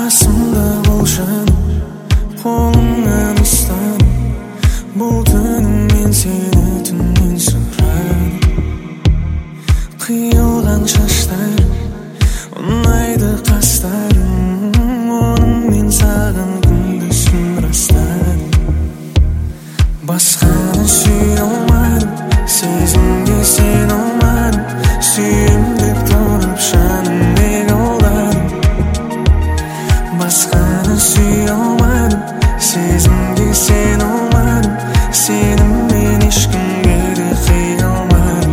қасымда бол жаным, қолыңнан ұстадым. Бұл түнім мен сені түннен сұрадым. Қиылған шаштарым, ұнайды қастарым, онымен саған күндізін растадым. Басқаны сүйе алмадым, сезімге сен алмадым. Сүйем деп тұрып жаным неге алдадым. Басқаны сүйе алмадым, сезімге сен алмадым. Сеніммен ешкімге де қия алмадым.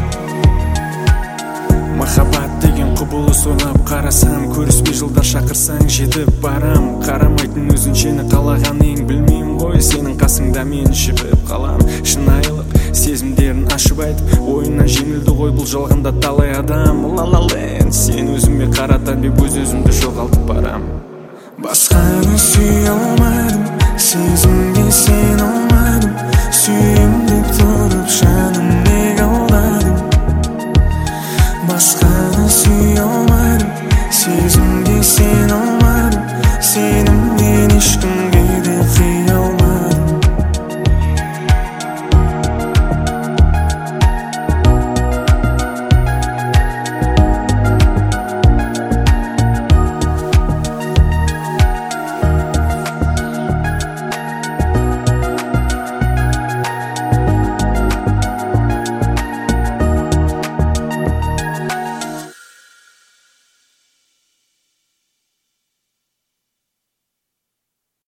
Махаббат деген құбылыс ойлап қарасам, көріспей жылдар шақырсаң жетіп барам. Қарамайтын өзіншені қалаған ең білмеймін ғой, сенің қасыңда мен жібіп қалам. Шынайылық сезімдерін ашып айтып, ойынан жеңілді ғой бұл жалғанда талай адам. Ла-ла-ленд, сен өзіме қаратам деп өз-өзімді жоғалтып барам. Басқаны сүйе алмадым, сезімге сен алмадым. Сүйем деп тұрып жаным